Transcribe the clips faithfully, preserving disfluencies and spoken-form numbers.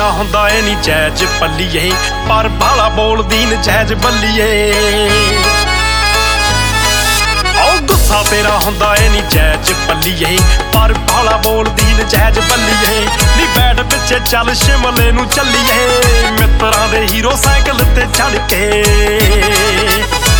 ਤੇਰਾ ਹੁੰਦਾ ਏ ਨੀ ਜੈਜ ਪੱਲੀਏ, ਪਰ ਬਾਲਾ ਬੋਲਦੀ ਨਜਾਇਜ਼ ਬੱਲੀਏ। ਓ ਗੁੱਸਾ ਤੇਰਾ ਹੁੰਦਾ ਏ ਨੀ ਜੈਜ ਪੱਲੀਏ, ਪਰ ਬਾਲਾ ਬੋਲਦੀ ਨਜਾਇਜ਼ ਬੱਲੀਏ। ਨੀ ਬੈਠ ਪਿੱਛੇ ਚੱਲ ਸ਼ਿਮਲੇ ਨੂੰ ਚੱਲੀਏ, ਮਿੱਤਰਾਂ ਦੇ ਹੀਰੋ ਸਾਈਕਲ ਤੇ ਚੜ ਕੇ।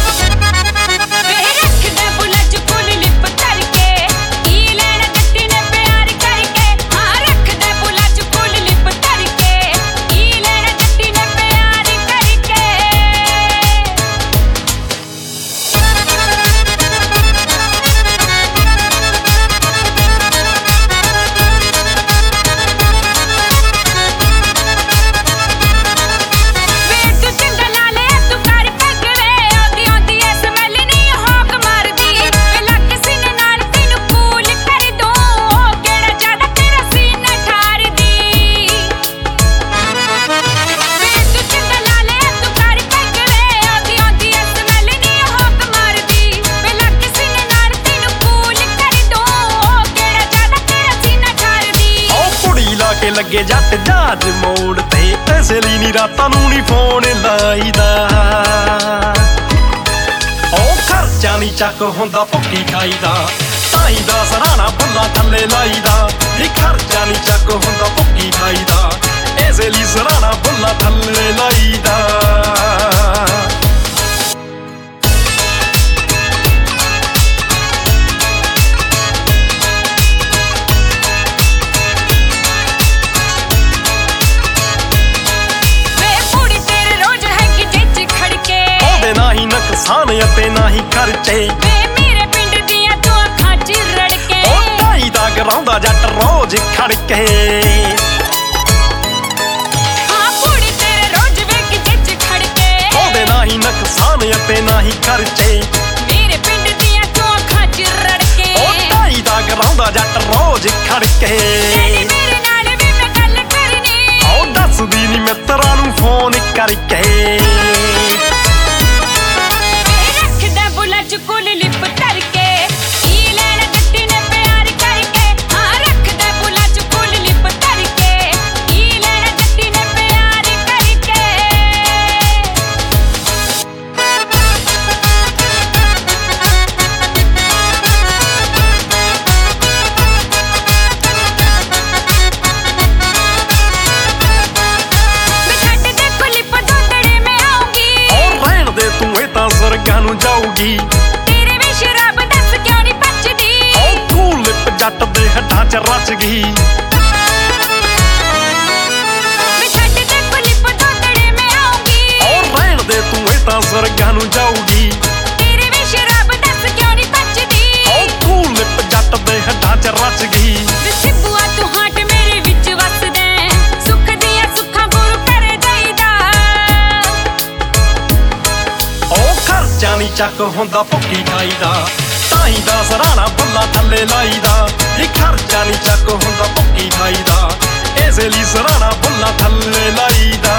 ਲੱਗੇ ਜੱਟ ਜਹਾਜ਼ ਮੋੜ ਤੇ, ਇਸੇ ਲਈ ਨੀ ਰਾਤਾਂ ਨੂੰ ਨੀ ਫੋਨ ਲਾਈਦਾ। ਉਹ ਖਰਚਾ ਨੀ ਚੱਕ ਹੁੰਦਾ ਭੁੱਖੀ ਖਾਈਦਾ, ਤਾਈ ਦਾ ਸਰਾਣਾ ਬੁੱਲਾ ਥੱਲੇ ਲਾਈਦਾ। ਨੀ ਖਰਚਾ ਨੀ ਚੱਕ ਹੁੰਦਾ ਭੁੱਖੀ ਖਾਈਦਾ, ਇਸੇ ਲਈ ਸਰਾਣਾ ਬੁੱਲਾ ਥੱਲੇ ਲਾਈਦਾ। ਨੁਕਸਾਨ ਅਤੇ ਨਾ ਹੀ ਖਰਚੇ, ਵੇ ਮੇਰੇ ਪਿੰਡ ਦੀਆਂ ਤੂੰ ਅੱਖਾਂ ਚ ਰੜਕੇ। ਉਹ ਢਾਈ ਦਾ ਗਰਾਉਂਦਾ ਜੱਟ ਰੋਜ਼ ਖੜ ਕੇ। ਹਾਂ ਕੁੜੀ ਤੇਰੇ ਰੋਜ਼ ਵੇਖ ਜੱਜ ਖੜ ਕੇ, ਉਹਦੇ ਨਾ ਹੀ ਨੁਕਸਾਨ ਅਤੇ ਨਾ ਹੀ ਖਰਚੇ, ਮੇਰੇ ਪਿੰਡ ਦੀਆਂ ਤੂੰ ਅੱਖਾਂ ਚ ਰੜਕੇ। ਉਹ ਢਾਈ ਦਾ ਗਰਾਉਂਦਾ ਜੱਟ ਰੋਜ਼ ਖੜ ਕੇ। ਮੇਰੇ ਨਾਲ ਵੀ ਮੈਂ ਗੱਲ ਕਰਨੀ, ਉਹ ਦੱਸਦੀ ਨੀ ਮਿੱਤਰਾਂ ਨੂੰ ਫੋਨ ਕਰਕੇ। ਕੁਲ ਲਿਪ ਧਰ ਕੇ, ਕੀ ਲੈਣਾ ਜੱਟੀ ਨੇ ਪਿਆਰ ਕਰਕੇ। ਹਾਂ ਰੱਖਦਾ ਬੁਲਾ ਚ ਕੁਲ ਲਿਪ ਧਰ ਕੇ, ਕੀ ਲੈਣਾ ਜੱਟੀ ਨੇ ਪਿਆਰ ਕਰਕੇ। ਵੇ ਛੱਡ ਦੇ ਕੁਲ ਲਿਪ ਦੋਦੜੇ ਮੈਂ ਆਉਂਗੀ, ਉਹ ਰਹਿਣ ਦੇ ਤੂੰ ਇਹ ਤਾਂ ਸਰਗਾਂ ਨੂੰ ਜਾਊਗੀ। ਜੱਟ ਦੇ ਹੱਡਾਂ ਚ ਰਚ ਗਈ, ਵੇ ਛੱਡ ਦੇ ਕੁਲਿਪ ਦੋਦੜੇ ਮੈਂ ਆਉਂਗੀ। ਉਹ ਰਹਿਣ ਦੇ ਤੂੰ ਇਹ ਤਾਂ ਸਰਗਾਂ ਨੂੰ ਜਾਊਗੀ। ਤੇਰੇ ਵੀ ਸ਼ਰਾਬ ਦੱਸ ਕਿਉਂ ਨੀ ਪਚਦੀ, ਉਹ ਕੁਲਿਪ ਜੱਟ ਦੇ ਹੱਡਾਂ ਚ ਰਚ ਗਈ। ਵੇ ਸਿੱਬੂਆ ਤੂੰ ਹਾਟ ਮੇਰੇ ਵਿੱਚ ਵਸਦਾ, ਸੁੱਖ ਦੀਆਂ ਸੁੱਖਾਂ ਗੁਰੂ ਘਰੇ ਜਾਈਦਾ। ਉਹ ਖਰਚਾ ਨੀ ਚੱਕ ਹੁੰਦਾ ਭੁੱਖੀ ਖਾਈਦਾ, ਤਾਈ ਦਾ ਸਰਾਣਾ ਬੁੱਲਾ ਥੱਲੇ ਲਾਈਦਾ। ਨੀ ਖਰਚਾ ਨੀ ਚੱਕ ਹੁੰਦਾ ਭੁੱਖੀ ਖਾਈਦਾ, ਇਸੇ ਲਈ ਸਰਾਣਾ ਬੁੱਲਾ ਥੱਲੇ ਲਾਈਦਾ।